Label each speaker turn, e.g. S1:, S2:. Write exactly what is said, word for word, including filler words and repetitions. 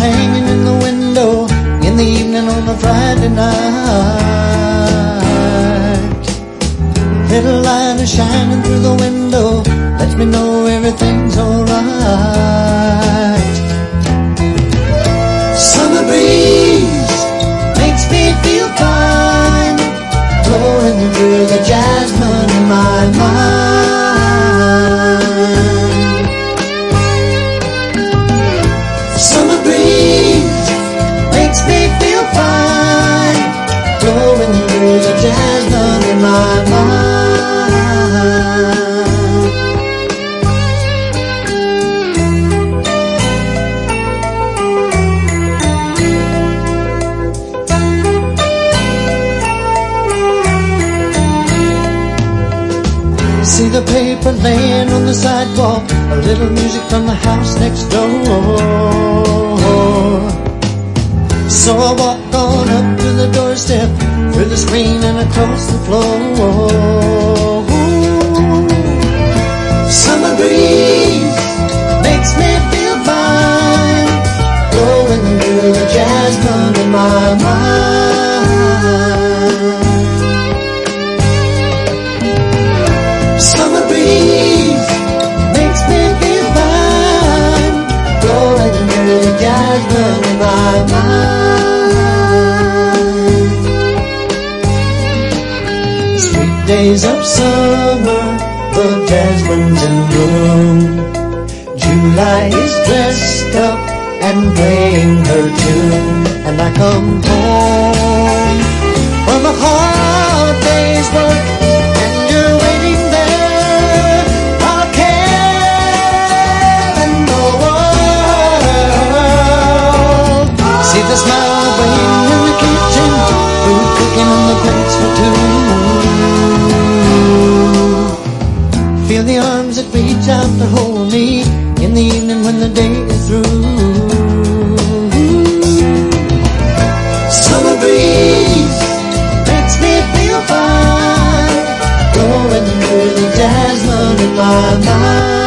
S1: hanging in the window in the evening on a Friday night. Little light is shining through the window, lets me know everything's alright. Summer breeze makes me feel fine, blowing through the jasmine in my mind. Summer breeze makes me feel fine, blowing through the jasmine in my mind. See the paper laying on the sidewalk, a little music from the house next door. So I walk on up to the doorstep, through the screen and across the floor. Summer breeze makes me feel fine, blowing through the jasmine in my mind. Summer breeze makes me feel fine, blowing through the jasmine in my mind. Sweet days of summer, the jasmine's in bloom. July is dressed up and playing her tune, and I come home from a hard day's work, and you're waiting there, all care in the world. See the smile waiting in the kitchen, food cooking on the plates for two. Feel the arms that reach out to hold me in the evening when the day is through. Summer breeze makes me feel fine, blowing through the jasmine in my mind.